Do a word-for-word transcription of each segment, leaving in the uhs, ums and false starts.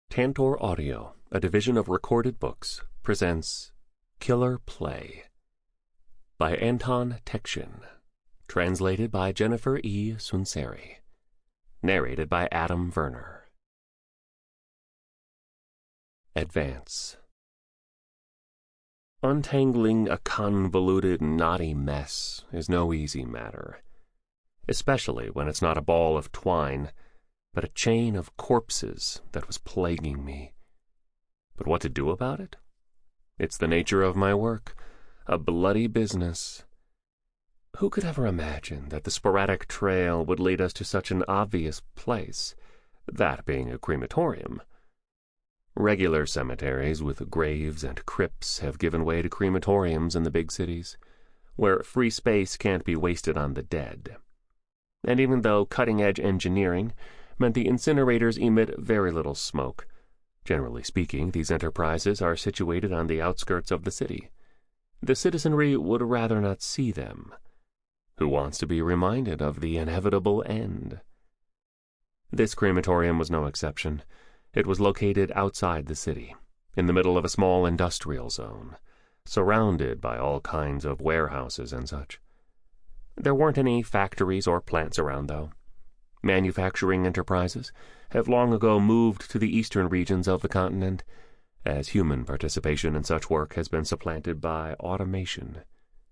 Tantor Audio, a division of Recorded Books, presents Killer Play by Anton Tekshin, translated by Jennifer E. Sunseri, narrated by Adam Werner. Advance. Untangling a convoluted, knotty mess is no easy matter, especially when it's not a ball of twine, but a chain of corpses that was plaguing me. But what to do about it? It's the nature of my work, a bloody business. Who could ever imagine that the sporadic trail would lead us to such an obvious place, that being a crematorium? Regular cemeteries with graves and crypts have given way to crematoriums in the big cities, where free space can't be wasted on the dead. And even though cutting-edge engineering meant the incinerators emit very little smoke, generally speaking, these enterprises are situated on the outskirts of the city. The citizenry would rather not see them. Who wants to be reminded of the inevitable end? This crematorium was no exception. It was located outside the city, in the middle of a small industrial zone, surrounded by all kinds of warehouses and such. There weren't any factories or plants around, though. Manufacturing enterprises have long ago moved to the eastern regions of the continent, as human participation in such work has been supplanted by automation.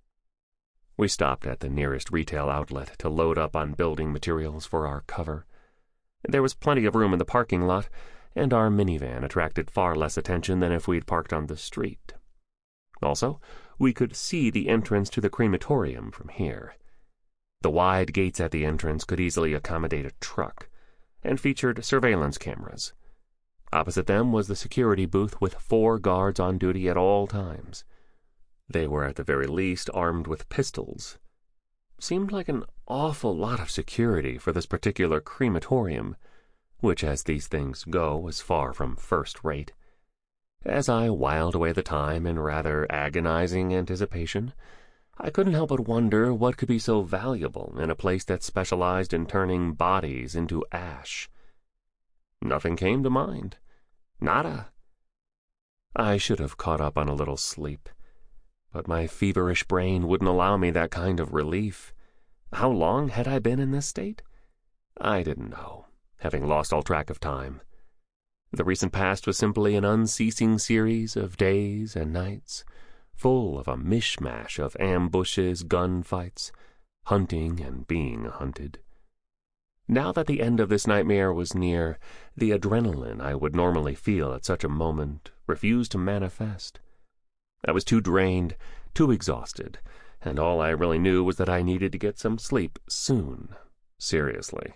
We stopped at the nearest retail outlet to load up on building materials for our cover. There was plenty of room in the parking lot, and our minivan attracted far less attention than if we'd parked on the street. Also, we could see the entrance to the crematorium from here. The wide gates at the entrance could easily accommodate a truck, and featured surveillance cameras. Opposite them was the security booth with four guards on duty at all times. They were at the very least armed with pistols. Seemed like an awful lot of security for this particular crematorium, which, as these things go, was far from first-rate. As I whiled away the time in rather agonizing anticipation, I couldn't help but wonder what could be so valuable in a place that specialized in turning bodies into ash. Nothing came to mind. Nada. I should have caught up on a little sleep, but my feverish brain wouldn't allow me that kind of relief. How long had I been in this state? I didn't know, having lost all track of time. The recent past was simply an unceasing series of days and nights, full of a mishmash of ambushes, gunfights, hunting and being hunted. Now that the end of this nightmare was near, the adrenaline I would normally feel at such a moment refused to manifest. I was too drained, too exhausted, and all I really knew was that I needed to get some sleep soon. Seriously.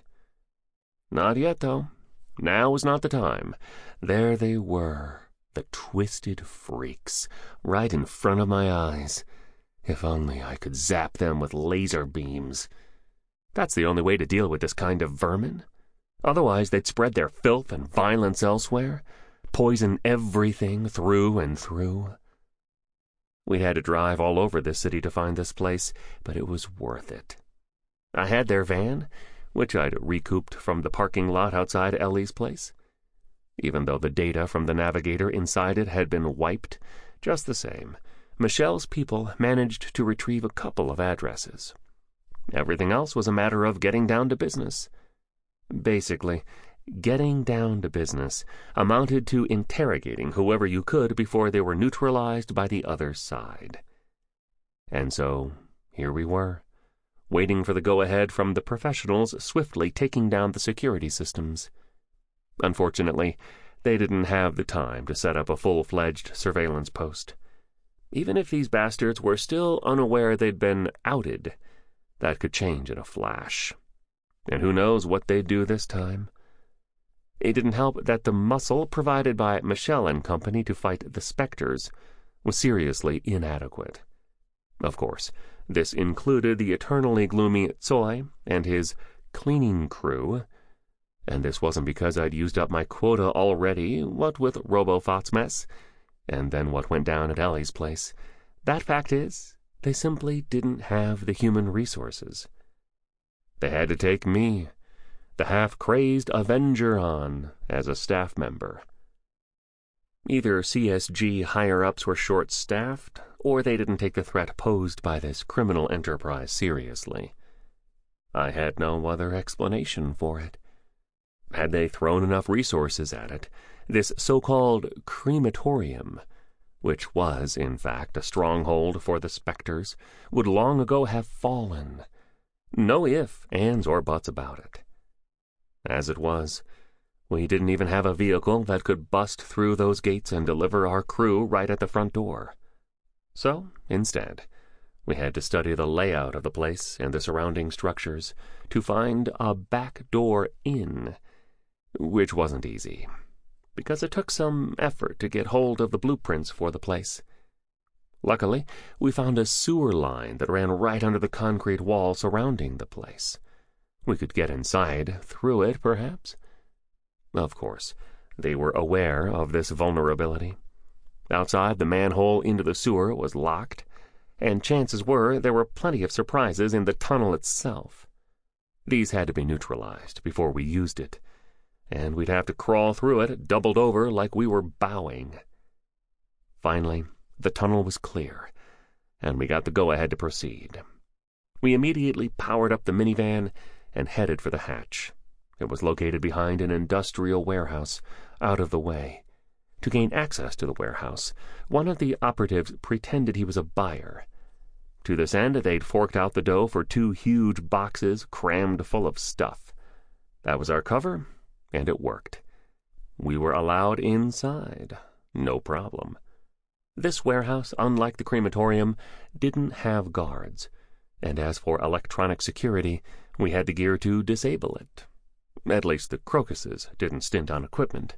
Not yet, though. Now was not the time. There they were. The twisted freaks, right in front of my eyes. If only I could zap them with laser beams. That's the only way to deal with this kind of vermin. Otherwise, they'd spread their filth and violence elsewhere, poison everything through and through. We'd had to drive all over this city to find this place, but it was worth it. I had their van, which I'd recouped from the parking lot outside Ellie's place. Even though the data from the navigator inside it had been wiped, just the same, Michelle's people managed to retrieve a couple of addresses. Everything else was a matter of getting down to business. Basically, getting down to business amounted to interrogating whoever you could before they were neutralized by the other side. And so, here we were, waiting for the go-ahead from the professionals swiftly taking down the security systems. Unfortunately, they didn't have the time to set up a full-fledged surveillance post. Even if these bastards were still unaware they'd been outed, that could change in a flash. And who knows what they'd do this time? It didn't help that the muscle provided by Michelle and company to fight the Spectres was seriously inadequate. Of course, this included the eternally gloomy Tsoi and his cleaning crew, and this wasn't because I'd used up my quota already, what with Robofot's mess, and then what went down at Ellie's place. That fact is, they simply didn't have the human resources. They had to take me, the half-crazed Avenger, on as a staff member. Either C S G higher-ups were short-staffed, or they didn't take the threat posed by this criminal enterprise seriously. I had no other explanation for it. Had they thrown enough resources at it, this so-called crematorium, which was, in fact, a stronghold for the specters, would long ago have fallen. No ifs, ands, or buts about it. As it was, we didn't even have a vehicle that could bust through those gates and deliver our crew right at the front door. So, instead, we had to study the layout of the place and the surrounding structures to find a back door in, which wasn't easy, because it took some effort to get hold of the blueprints for the place. Luckily, we found a sewer line that ran right under the concrete wall surrounding the place. We could get inside through it, perhaps. Of course, they were aware of this vulnerability. Outside, the manhole into the sewer was locked, and chances were there were plenty of surprises in the tunnel itself. These had to be neutralized before we used it, and we'd have to crawl through it doubled over like we were bowing. Finally, the tunnel was clear, and we got the go-ahead to proceed. We immediately powered up the minivan and headed for the hatch. It was located behind an industrial warehouse, out of the way. To gain access to the warehouse, one of the operatives pretended he was a buyer. To this end, they'd forked out the dough for two huge boxes crammed full of stuff. That was our cover, and it worked. We were allowed inside, no problem. This warehouse, unlike the crematorium, didn't have guards, and as for electronic security, we had the gear to disable it. At least the Crocuses didn't stint on equipment.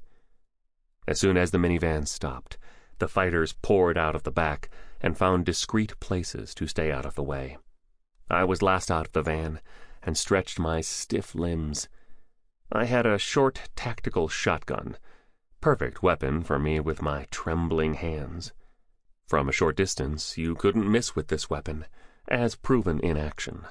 As soon as the minivan stopped, the fighters poured out of the back and found discreet places to stay out of the way. I was last out of the van and stretched my stiff limbs. I had a short tactical shotgun, perfect weapon for me with my trembling hands. From a short distance, you couldn't miss with this weapon, as proven in action.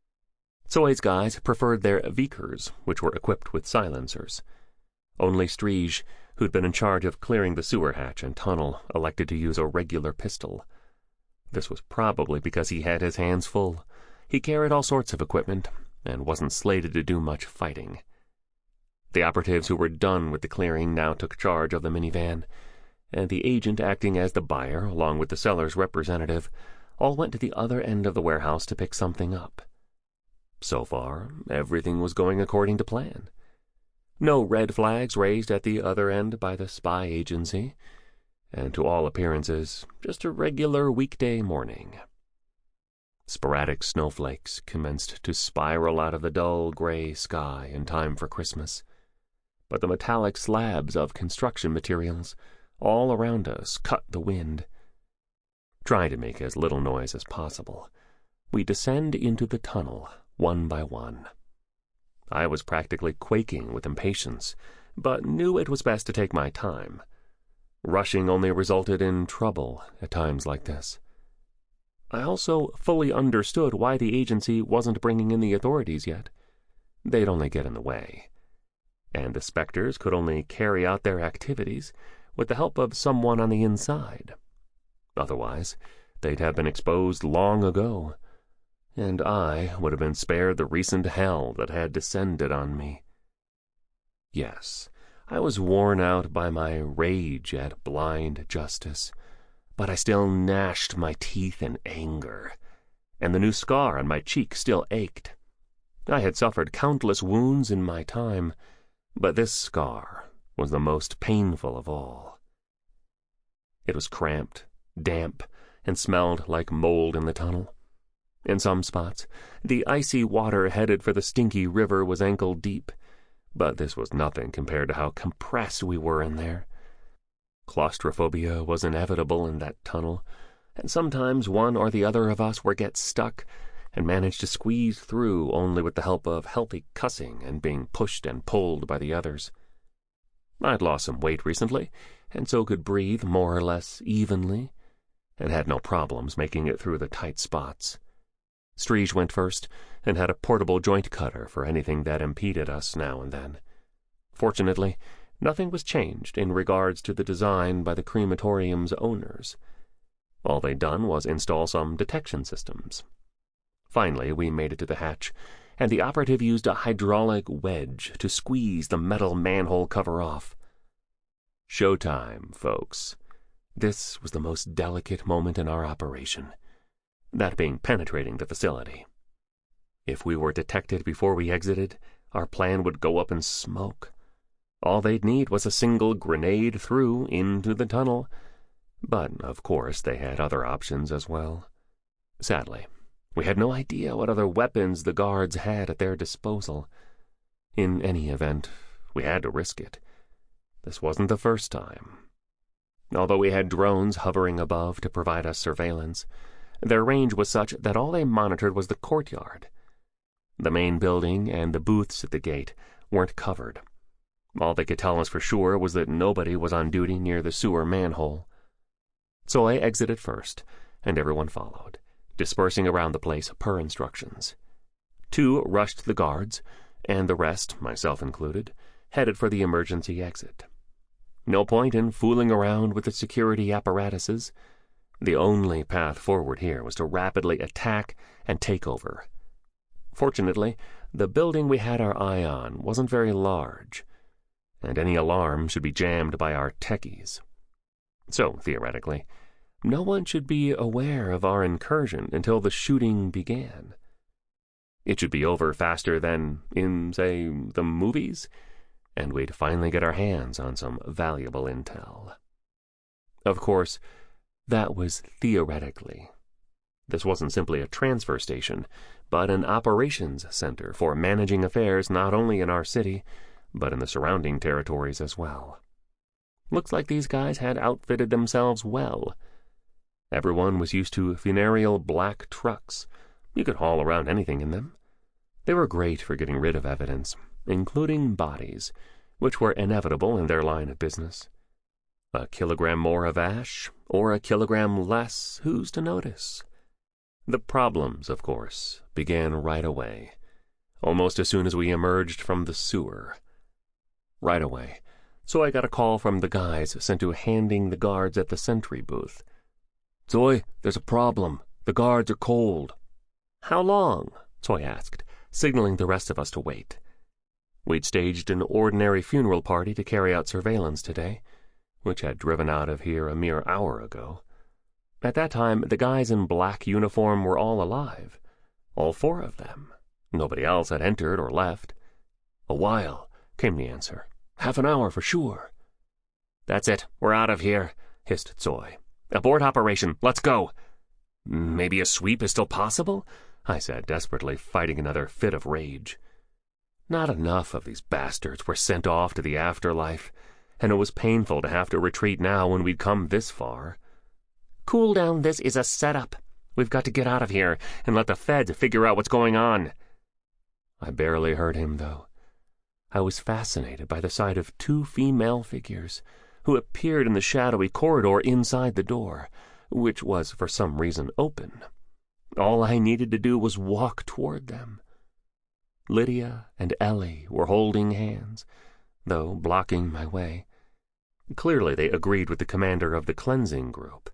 Zoid's guys preferred their Vickers, which were equipped with silencers. Only Striege, who'd been in charge of clearing the sewer hatch and tunnel, elected to use a regular pistol. This was probably because he had his hands full. He carried all sorts of equipment and wasn't slated to do much fighting. The operatives who were done with the clearing now took charge of the minivan, and the agent acting as the buyer, along with the seller's representative, all went to the other end of the warehouse to pick something up. So far, everything was going according to plan. No red flags raised at the other end by the spy agency, and to all appearances, just a regular weekday morning. Sporadic snowflakes commenced to spiral out of the dull gray sky in time for Christmas, but the metallic slabs of construction materials all around us cut the wind. Trying to make as little noise as possible, we descend into the tunnel one by one. I was practically quaking with impatience, but knew it was best to take my time. Rushing only resulted in trouble at times like this. I also fully understood why the agency wasn't bringing in the authorities yet. They'd only get in the way, and the specters could only carry out their activities with the help of someone on the inside. Otherwise, they'd have been exposed long ago, and I would have been spared the recent hell that had descended on me. Yes, I was worn out by my rage at blind justice, but I still gnashed my teeth in anger, and the new scar on my cheek still ached. I had suffered countless wounds in my time, but this scar was the most painful of all. It was cramped, damp, and smelled like mold in the tunnel. In some spots, the icy water headed for the stinky river was ankle deep, but this was nothing compared to how compressed we were in there. Claustrophobia was inevitable in that tunnel, and sometimes one or the other of us would get stuck and manage to squeeze through only with the help of healthy cussing and being pushed and pulled by the others. I'd lost some weight recently, and so could breathe more or less evenly, and had no problems making it through the tight spots. Striege went first, and had a portable joint cutter for anything that impeded us now and then. Fortunately, Nothing was changed in regards to the design by the crematorium's owners. All they'd done was install some detection systems. Finally, we made it to the hatch, and the operative used a hydraulic wedge to squeeze the metal manhole cover off. Showtime, folks. This was the most delicate moment in our operation, that being penetrating the facility. If we were detected before we exited, our plan would go up in smoke. All they'd need was a single grenade through into the tunnel. But, of course, they had other options as well. Sadly, we had no idea what other weapons the guards had at their disposal. In any event, we had to risk it. This wasn't the first time. Although we had drones hovering above to provide us surveillance, their range was such that all they monitored was the courtyard. The main building and the booths at the gate weren't covered. All they could tell us for sure was that nobody was on duty near the sewer manhole. So I exited first, and everyone followed, dispersing around the place per instructions. Two rushed the guards, and the rest, myself included, headed for the emergency exit. No point in fooling around with the security apparatuses. The only path forward here was to rapidly attack and take over. Fortunately, the building we had our eye on wasn't very large, and any alarm should be jammed by our techies. So, theoretically, no one should be aware of our incursion until the shooting began. It should be over faster than, in, say, the movies, and we'd finally get our hands on some valuable intel. Of course, that was theoretically. This wasn't simply a transfer station, but an operations center for managing affairs not only in our city, but in the surrounding territories as well. Looks like these guys had outfitted themselves well. Everyone was used to funereal black trucks. You could haul around anything in them. They were great for getting rid of evidence, including bodies, which were inevitable in their line of business. A kilogram more of ash, or a kilogram less, who's to notice? The problems, of course, began right away, almost as soon as we emerged from the sewer. Right away, so I got a call from the guys sent to handing the guards at the sentry booth. "Zoe, there's a problem. The guards are cold." "How long?" Zoe asked, signaling the rest of us to wait. We'd staged an ordinary funeral party to carry out surveillance today, which had driven out of here a mere hour ago. At that time, the guys in black uniform were all alive. All four of them. Nobody else had entered or left. "A while," came the answer. "Half an hour for sure." "That's it. We're out of here," hissed Zoe. "Abort operation. Let's go." "Maybe a sweep is still possible?" I said, desperately fighting another fit of rage. Not enough of these bastards were sent off to the afterlife, and it was painful to have to retreat now when we'd come this far. "Cool down, this is a setup. We've got to get out of here and let the feds figure out what's going on." I barely heard him, though. I was fascinated by the sight of two female figures who appeared in the shadowy corridor inside the door, which was for some reason open. All I needed to do was walk toward them. Lydia and Ellie were holding hands, though blocking my way. Clearly they agreed with the commander of the cleansing group.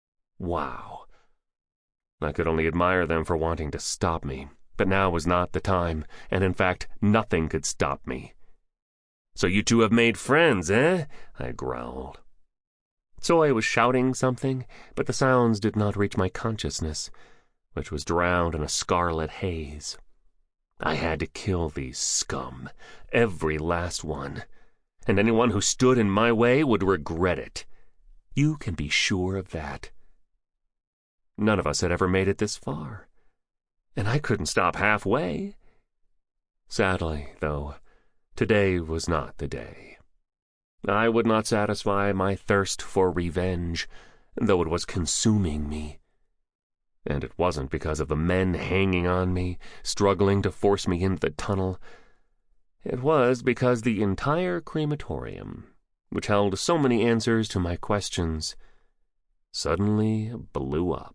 Wow. I could only admire them for wanting to stop me, but now was not the time, and in fact, nothing could stop me. "So you two have made friends, eh?" I growled. So I was shouting something, but the sounds did not reach my consciousness, which was drowned in a scarlet haze. I had to kill these scum, every last one, and anyone who stood in my way would regret it. You can be sure of that. None of us had ever made it this far, and I couldn't stop halfway. Sadly, though, today was not the day. I would not satisfy my thirst for revenge, though it was consuming me. And it wasn't because of the men hanging on me, struggling to force me into the tunnel. It was because the entire crematorium, which held so many answers to my questions, suddenly blew up.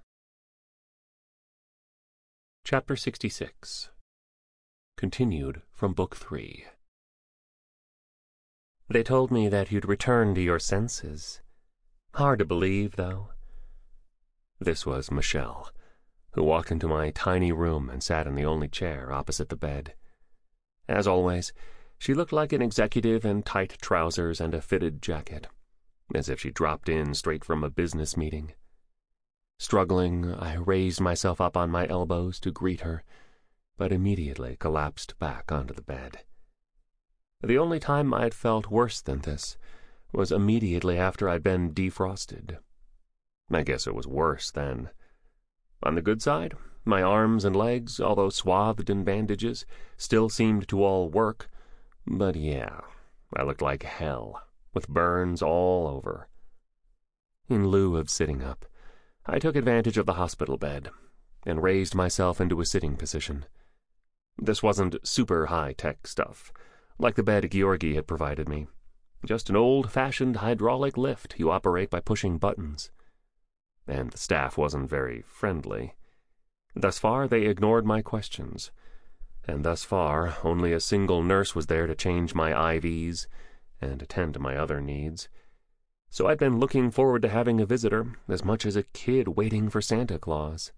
Chapter sixty-six. Continued from Book three. They told me that you'd returned to your senses. Hard to believe, though." This was Michelle, who walked into my tiny room and sat in the only chair opposite the bed. As always, she looked like an executive in tight trousers and a fitted jacket, as if she dropped in straight from a business meeting. Struggling, I raised myself up on my elbows to greet her, but immediately collapsed back onto the bed. The only time I'd felt worse than this was immediately after I'd been defrosted. I guess it was worse then. On the good side, my arms and legs, although swathed in bandages, still seemed to all work. But yeah, I looked like hell, with burns all over. In lieu of sitting up, I took advantage of the hospital bed and raised myself into a sitting position. This wasn't super high-tech stuff, like the bed Georgi had provided me. Just an old-fashioned hydraulic lift you operate by pushing buttons. And the staff wasn't very friendly. Thus far, they ignored my questions, and thus far, only a single nurse was there to change my I Vs and attend to my other needs. So I'd been looking forward to having a visitor as much as a kid waiting for Santa Claus.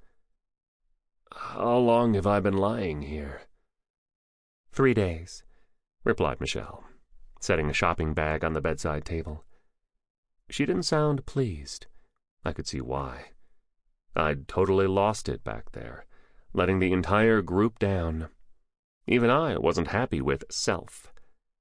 "How long have I been lying here?" "Three days," replied Michelle, setting a shopping bag on the bedside table. She didn't sound pleased. I could see why. I'd totally lost it back there, letting the entire group down. Even I wasn't happy with self.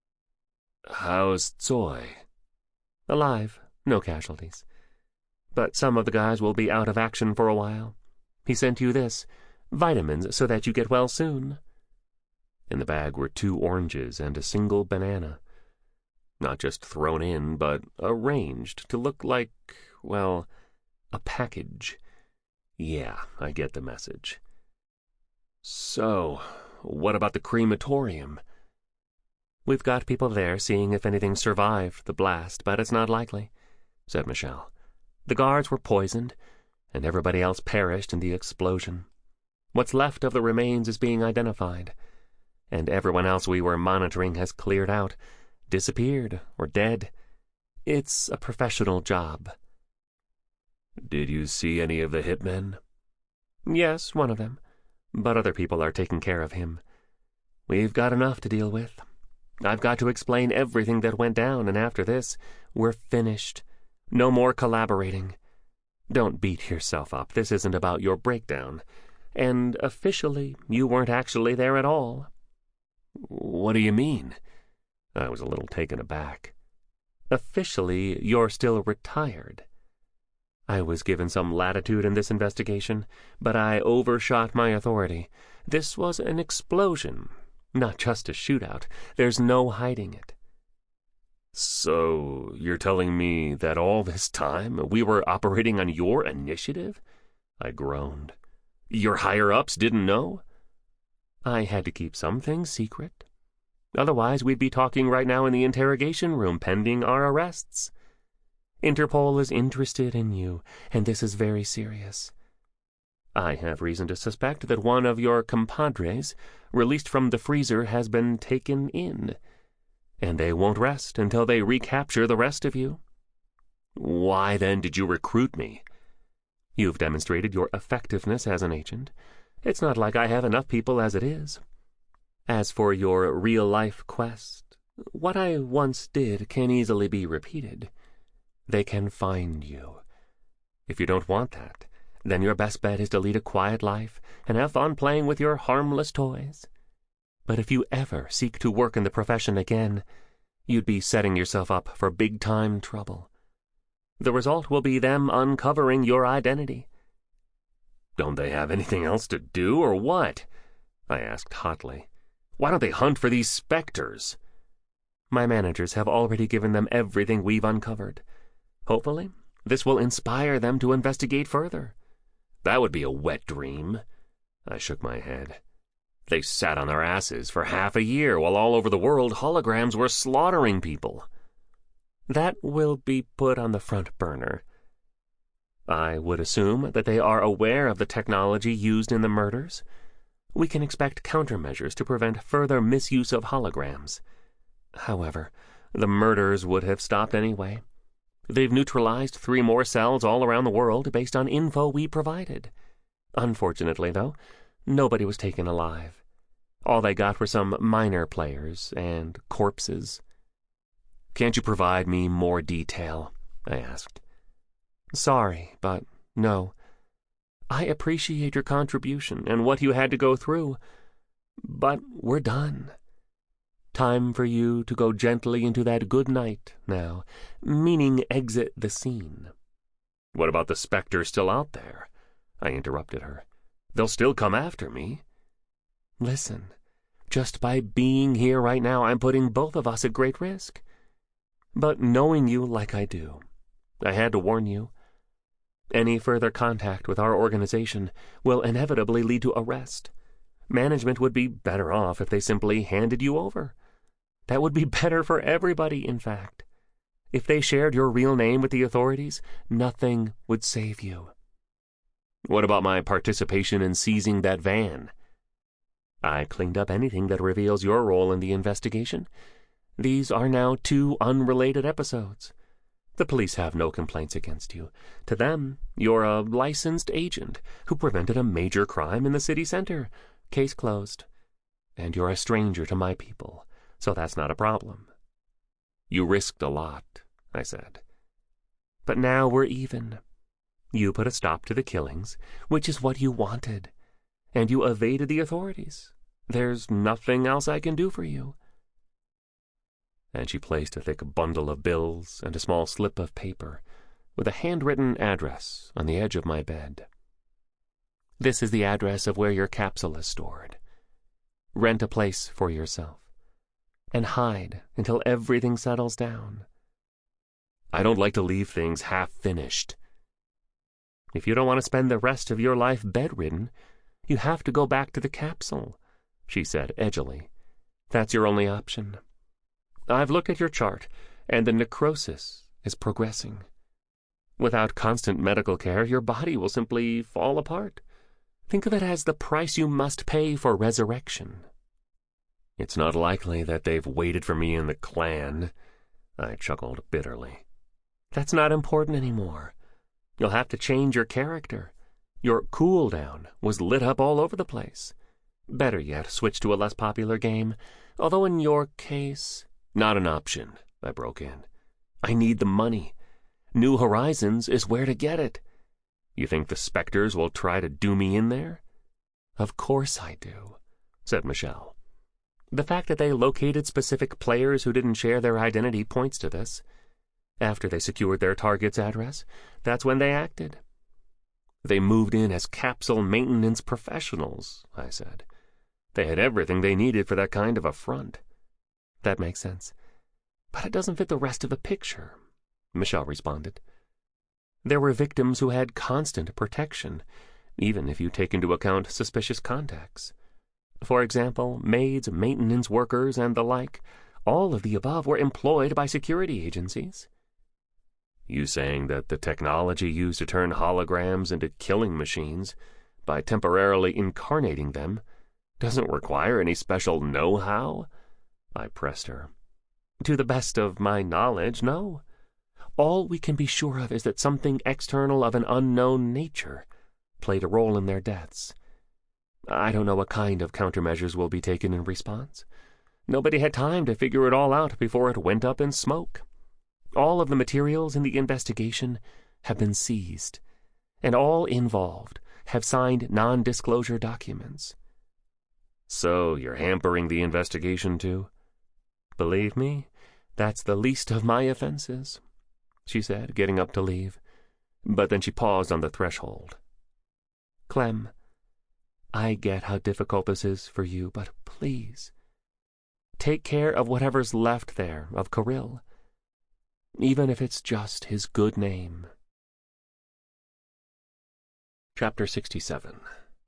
"How's Zoe?" "Alive, no casualties. But some of the guys will be out of action for a while. He sent you this, vitamins so that you get well soon." In the bag were two oranges and a single banana. Not just thrown in, but arranged to look like, well, a package. Yeah, I get the message. "So, what about the crematorium?" "We've got people there seeing if anything survived the blast, but it's not likely," said Michelle. "The guards were poisoned, and everybody else perished in the explosion. What's left of the remains is being identified, and everyone else we were monitoring has cleared out, disappeared, or dead. It's a professional job." "Did you see any of the hitmen?" "Yes, one of them, but other people are taking care of him. We've got enough to deal with. I've got to explain everything that went down, and after this, we're finished. No more collaborating. Don't beat yourself up. This isn't about your breakdown. And officially, you weren't actually there at all." "What do you mean?" I was a little taken aback. "Officially, you're still retired. I was given some latitude in this investigation, but I overshot my authority. This was an explosion, not just a shootout. There's no hiding it." "So you're telling me that all this time we were operating on your initiative?" I groaned. "Your higher-ups didn't know?" "I had to keep some things secret. Otherwise, we'd be talking right now in the interrogation room pending our arrests. Interpol is interested in you, and this is very serious. I have reason to suspect that one of your compadres, released from the freezer, has been taken in, and they won't rest until they recapture the rest of you." "Why, then, did you recruit me?" "You've demonstrated your effectiveness as an agent. It's not like I have enough people as it is. As for your real-life quest, what I once did can easily be repeated. They can find you. If you don't want that, then your best bet is to lead a quiet life and have fun playing with your harmless toys. But if you ever seek to work in the profession again, you'd be setting yourself up for big-time trouble. The result will be them uncovering your identity." "Don't they have anything else to do, or what?" I asked hotly. "Why don't they hunt for these specters?" "My managers have already given them everything we've uncovered. Hopefully, this will inspire them to investigate further." "That would be a wet dream." I shook my head. "They sat on their asses for half a year while all over the world holograms were slaughtering people." "That will be put on the front burner. I would assume that they are aware of the technology used in the murders. We can expect countermeasures to prevent further misuse of holograms. However, The murders would have stopped anyway. They've neutralized three more cells all around the world based on info we provided. Unfortunately, though, nobody was taken alive. All they got were some minor players and corpses. "Can't you provide me more detail?" I asked. "Sorry, but no. I appreciate your contribution and what you had to go through, but we're done. Time for you to go gently into that good night now, meaning exit the scene." "What about the specter still out there?" I interrupted her. "They'll still come after me." "Listen, just by being here right now, I'm putting both of us at great risk. But knowing you like I do, I had to warn you. Any further contact with our organization will inevitably lead to arrest. Management would be better off if they simply handed you over. That would be better for everybody, in fact. If they shared your real name with the authorities, nothing would save you." "What about my participation in seizing that van?" "I cleaned up anything that reveals your role in the investigation. These are now two unrelated episodes. The police have no complaints against you. To them, you're a licensed agent who prevented a major crime in the city center. Case closed. And you're a stranger to my people, so that's not a problem." "You risked a lot," I said. "But now we're even. You put a stop to the killings, which is what you wanted, and you evaded the authorities. There's nothing else I can do for you." And she placed a thick bundle of bills and a small slip of paper with a handwritten address on the edge of my bed. "This is the address of where your capsule is stored. Rent a place for yourself, and hide until everything settles down." "I don't like to leave things half-finished." "If you don't want to spend the rest of your life bedridden, you have to go back to the capsule," she said edgily. "That's your only option. I've looked at your chart, and the necrosis is progressing. Without constant medical care, your body will simply fall apart. Think of it as the price you must pay for resurrection." "It's not likely that they've waited for me in the clan," I chuckled bitterly. "That's not important anymore. You'll have to change your character. Your cooldown was lit up all over the place. Better yet, switch to a less popular game, although in your case—" "Not an option," I broke in. "I need the money. New Horizons is where to get it. You think the Spectres will try to do me in there?" "Of course I do," said Michelle. "The fact that they located specific players who didn't share their identity points to this. After they secured their target's address, that's when they acted." "They moved in as capsule maintenance professionals," I said. "They had everything they needed for that kind of a front." "That makes sense. But it doesn't fit the rest of the picture," Michelle responded. "There were victims who had constant protection, even if you take into account suspicious contacts. For example, maids, maintenance workers, and the like. All of the above were employed by security agencies." "You saying that the technology used to turn holograms into killing machines, by temporarily incarnating them, doesn't require any special know-how?" I pressed her. "To the best of my knowledge, no. All we can be sure of is that something external of an unknown nature played a role in their deaths. I don't know what kind of countermeasures will be taken in response. Nobody had time to figure it all out before it went up in smoke. All of the materials in the investigation have been seized, and all involved have signed non-disclosure documents." "So you're hampering the investigation too?" "Believe me, that's the least of my offenses," she said, getting up to leave. But then she paused on the threshold. "Clem, I get how difficult this is for you, but please, take care of whatever's left there of Kirill, even if it's just his good name." Chapter sixty-seven.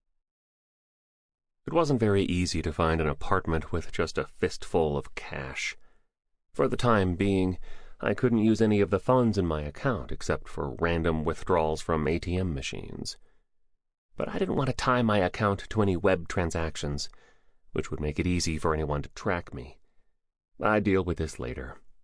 It wasn't very easy to find an apartment with just a fistful of cash. For the time being, I couldn't use any of the funds in my account except for random withdrawals from A T M machines. But I didn't want to tie my account to any web transactions, which would make it easy for anyone to track me. I'd deal with this later.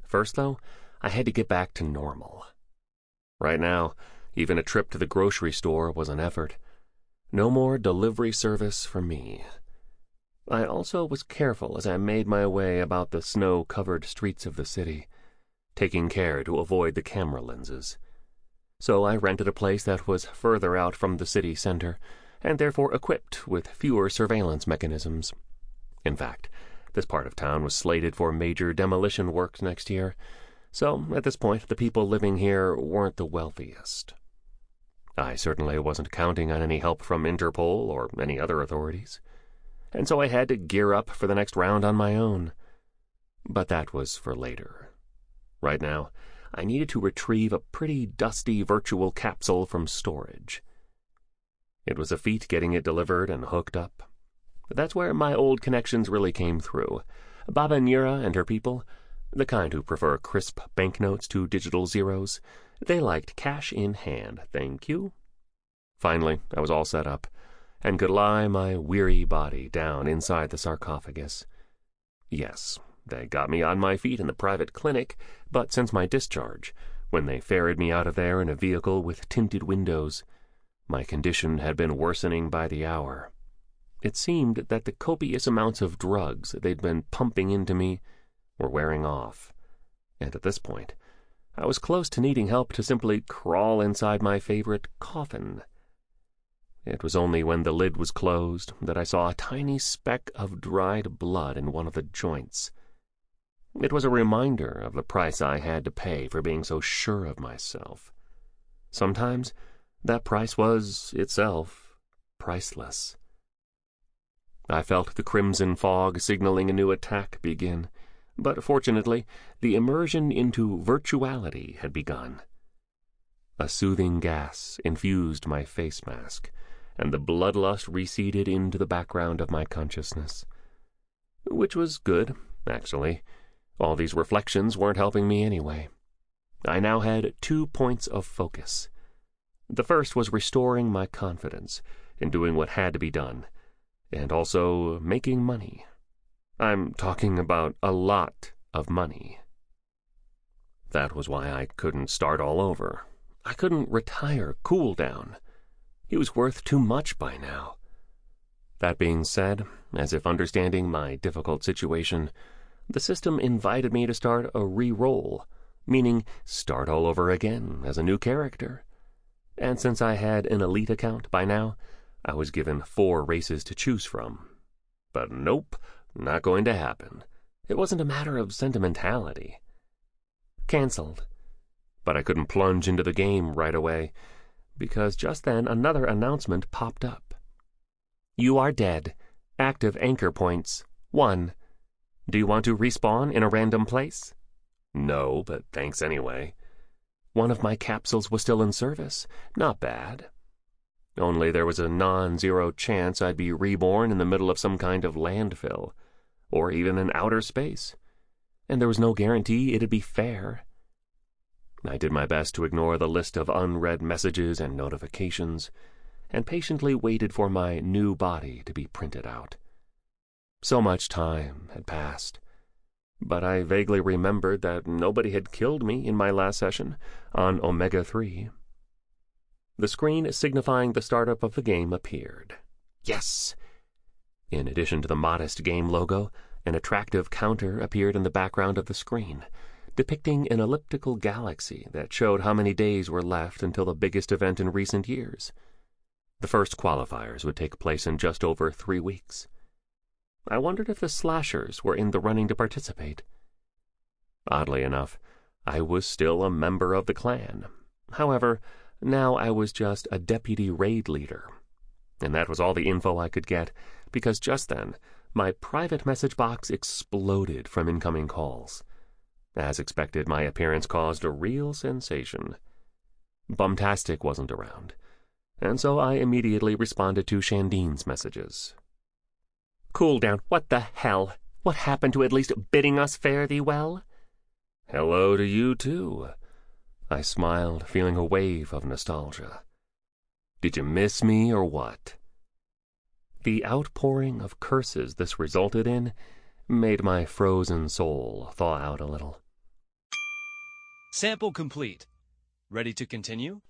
First, though, I had to get back to normal. Right now, even a trip to the grocery store was an effort. No more delivery service for me. I also was careful as I made my way about the snow-covered streets of the city, taking care to avoid the camera lenses. So I rented a place that was further out from the city center, and therefore equipped with fewer surveillance mechanisms. In fact, this part of town was slated for major demolition works next year, so at this point the people living here weren't the wealthiest. I certainly wasn't counting on any help from Interpol or any other authorities, and so I had to gear up for the next round on my own. But that was for later. Right now, I needed to retrieve a pretty dusty virtual capsule from storage. It was a feat getting it delivered and hooked up. That's where my old connections really came through. Baba Nira and her people, the kind who prefer crisp banknotes to digital zeros, they liked cash in hand, thank you. Finally, I was all set up, and could lie my weary body down inside the sarcophagus. Yes, they got me on my feet in the private clinic, but since my discharge, when they ferried me out of there in a vehicle with tinted windows, my condition had been worsening by the hour. It seemed that the copious amounts of drugs they'd been pumping into me were wearing off, and at this point, I was close to needing help to simply crawl inside my favorite coffin. It was only when the lid was closed that I saw a tiny speck of dried blood in one of the joints. It was a reminder of the price I had to pay for being so sure of myself. Sometimes that price was, itself, priceless. I felt the crimson fog signaling a new attack begin, but fortunately, the immersion into virtuality had begun. A soothing gas infused my face mask, and the bloodlust receded into the background of my consciousness. Which was good, actually. All these reflections weren't helping me anyway. I now had two points of focus. The first was restoring my confidence in doing what had to be done, and also making money. I'm talking about a lot of money. That was why I couldn't start all over. I couldn't retire Cool Down. He was worth too much by now. That being said, as if understanding my difficult situation, the system invited me to start a re-roll, meaning start all over again as a new character. And since I had an elite account by now, I was given four races to choose from. But nope, not going to happen. It wasn't a matter of sentimentality. Cancelled. But I couldn't plunge into the game right away, because just then another announcement popped up. You are dead. Active anchor points. One. Do you want to respawn in a random place? No, but thanks anyway. One of my capsules was still in service. Not bad. Only there was a non-zero chance I'd be reborn in the middle of some kind of landfill, or even in outer space. And there was no guarantee it'd be fair. I did my best to ignore the list of unread messages and notifications, and patiently waited for my new body to be printed out. So much time had passed, but I vaguely remembered that nobody had killed me in my last session on Omega three. The screen signifying the startup of the game appeared. Yes! In addition to the modest game logo, an attractive counter appeared in the background of the screen, depicting an elliptical galaxy that showed how many days were left until the biggest event in recent years. The first qualifiers would take place in just over three weeks. I wondered if the slashers were in the running to participate. Oddly enough, I was still a member of the clan. However, now I was just a deputy raid leader. And that was all the info I could get, because just then, my private message box exploded from incoming calls. As expected, my appearance caused a real sensation. Bumtastic wasn't around, and so I immediately responded to Shandine's messages. Cool Down, what the hell? What happened to at least bidding us fare thee well? Hello to you, too. I smiled, feeling a wave of nostalgia. Did you miss me or what? The outpouring of curses this resulted in made my frozen soul thaw out a little. Sample complete. Ready to continue?